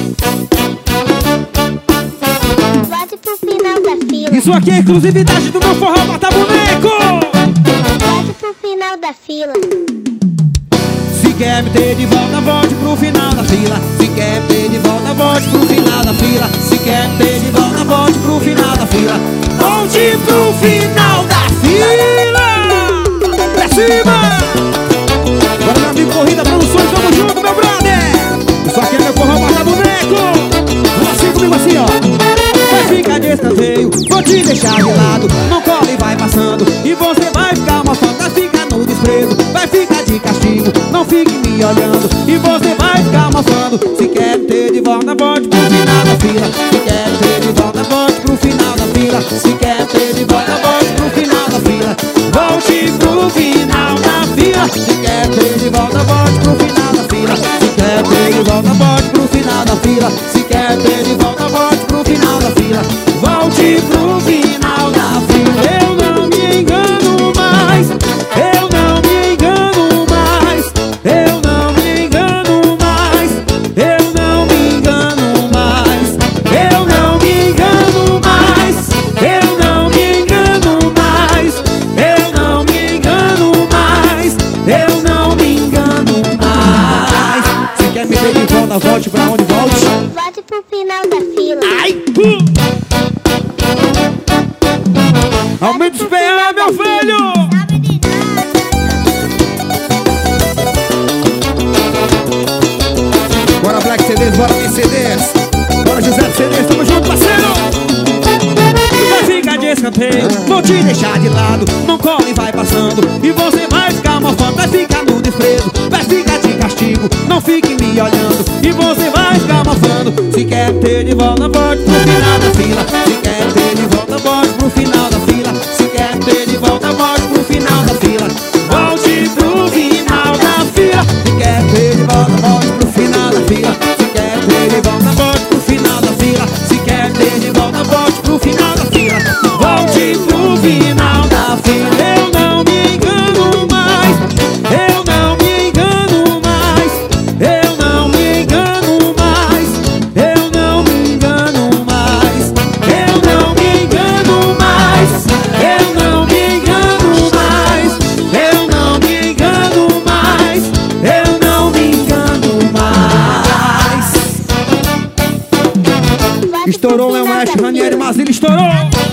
Volte pro final da fila. Isso aqui é exclusividade do meu forró Mata Boneco. Volte pro final da fila. Se quer me ter de volta, volte pro final da fila. Se quer me ter de volta, volte pro final da fila. Se quer me ter de volta, volte pro final da fila. Volte pro final da fila. Pra cima! Bora, meu amigo Corrida Produções, tamo junto, meu brother. Isso aqui é meu forró Mata Boneco. Assim comigo, assim, ó. Vai ficar de escanteio, vou te deixar de lado. Não cola e vai passando, e você vai ficar mofando. Vai ficar no desprezo, vai ficar de castigo. Não fique me olhando, e você vai ficar mofando. Se quer ter de volta, volte pro final da fila. Se quer ter de volta, volte pro final da fila. Se quer ter de volta, volte pro final da fila. Volte pro final da fila. Se quer ter de volta, volte pro final da fila. Se quer ter de volta, volte pro final da fila. Se quer ter de volta, volte pro final da fila. Volte pro final da fila. Eu não me engano mais. Eu não me engano mais. Eu não me engano mais. Eu não me engano mais. Eu não me engano mais. Eu não me engano mais. Eu não me engano mais. Eu não me engano mais. Se quer me ver de volta, volte pra onde volte. Volte pro final da fila. Ai! Aumenta os PA, meu filho! Bora Black CDs, bora MCDs. Bora José de CDs, tamo junto, parceiro! Vai ficar de escanteio, vou te deixar de lado. Não cola e vai passando, e você vai ficar mofando. Vai ficar no desprezo, vai ficar de castigo. Não fique me olhando, e você vai ficar mofando. Se quer ter de volta, volte pro final da fila. Se quer ter de volta, volte pro final da fila. Se quer ter de volta, volte pro final da fila. Volte pro final da fila. Se quer ter de volta, volte pro final da fila. Se quer ter de volta, volte pro final da fila. Se quer ter de volta, volte pro final da fila. Volte pro final da fila. Eu não me engano mais. Eu não me engano mais. Eu não me engano mais. Eu não me engano mais. Eu não me engano mais. Eu não me engano mais. Eu não me engano mais. Eu não me engano mais. Estourou, meu maestro Ranieri Mazzilli, estourou.